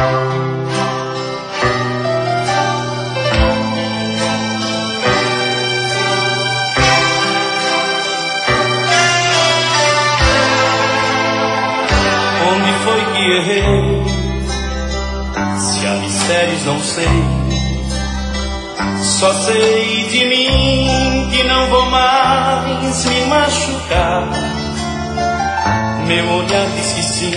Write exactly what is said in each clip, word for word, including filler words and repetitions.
Onde foi que errei? Se há mistérios não sei. Só sei de mim que não vou mais me machucar. Meu olhar diz que sim,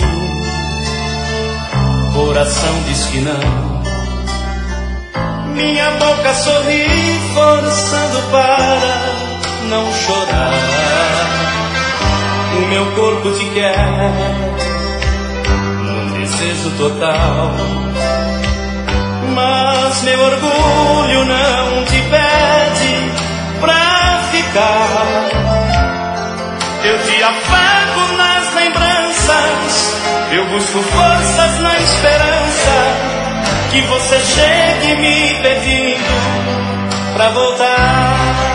coração diz que não. Minha boca sorri forçando para não chorar. O meu corpo te quer num desejo total, mas meu orgulho não te pede pra ficar. Eu te afago nas lembranças, eu busco forças na esperança que você chegue me pedindo pra voltar.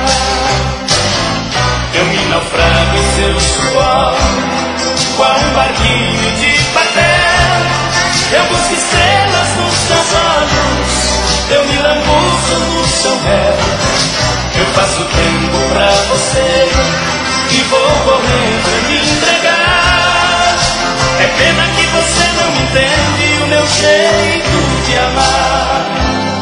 Eu me naufrago em seu suor, qual um barquinho de papel. Eu busco estrelas nos seus olhos, eu me lambuzo no seu réu. Eu faço tempo pra você e vou correndo me entregar. É pena que você não entende o meu jeito de amar.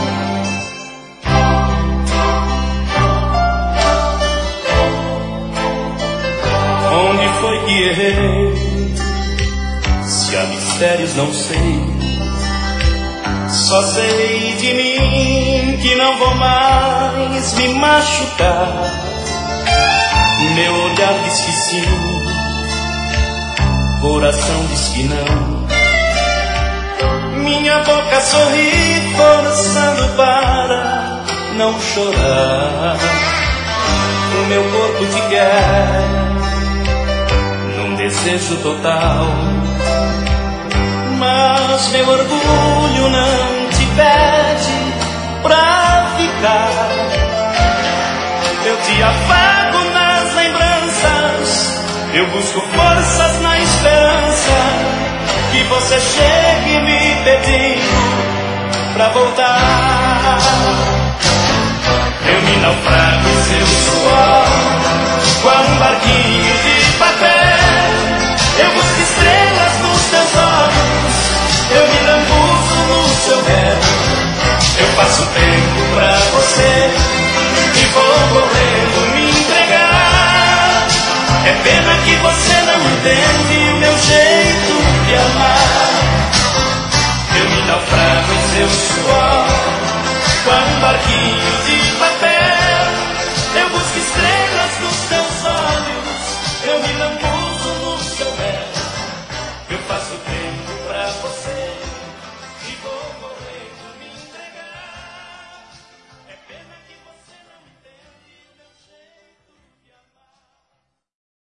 Onde foi que errei? Se há mistérios não sei. Só sei de mim que não vou mais me machucar. Meu olhar diz que sim, coração diz que não. Minha boca sorri forçando para não chorar. O meu corpo te quer num desejo total, mas meu orgulho não te pede pra ficar. Eu te afago nas lembranças, eu busco forças na esperança que você chegue me pedindo pra voltar. Eu me naufrago em seu suor, qual um barquinho de papel. Eu busco estrelas nos teus olhos, eu me lambuzo no seu réu. Eu faço tempo pra você e vou correndo me entregar. É pena que você não entende o meu jeito de amar. Eu me naufrago em seu suor, qual um barquinho de papel.